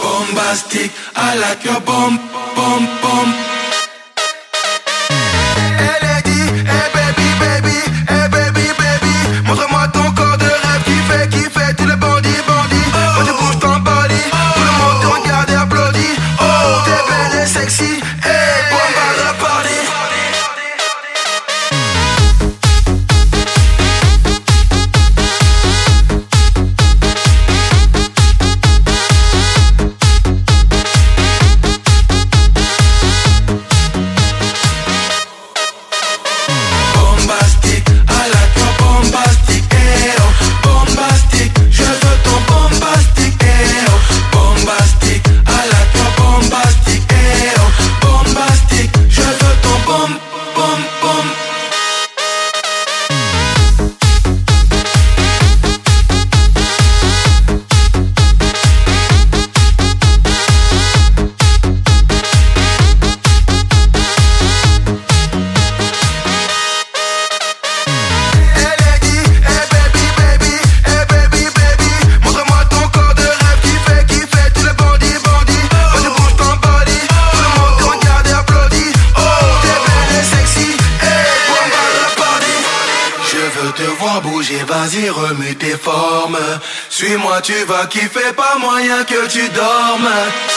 Bombastic, I like your bomb, bomb, bomb. Elle est dit, hey baby, baby, hey baby, baby. Montre-moi ton corps de rêve qui fait tous les bandits, bandits. Quand tu bouges ton body, tout le monde te regarde et applaudit. Oh, t'es belle et sexy, hey, bombe à la party. Bouger, vas-y, remue tes formes. Suis-moi, tu vas kiffer, pas moyen que tu dormes.